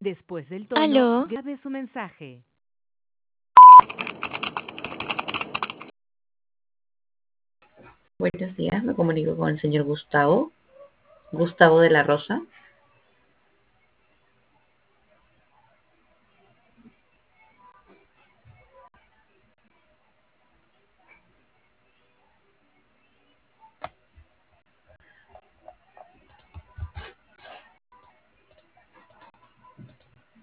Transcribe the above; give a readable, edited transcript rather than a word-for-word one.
Después del tono, ¿Aló? grabe su mensaje. Buenos días, me comunico con el señor Gustavo de la Rosa.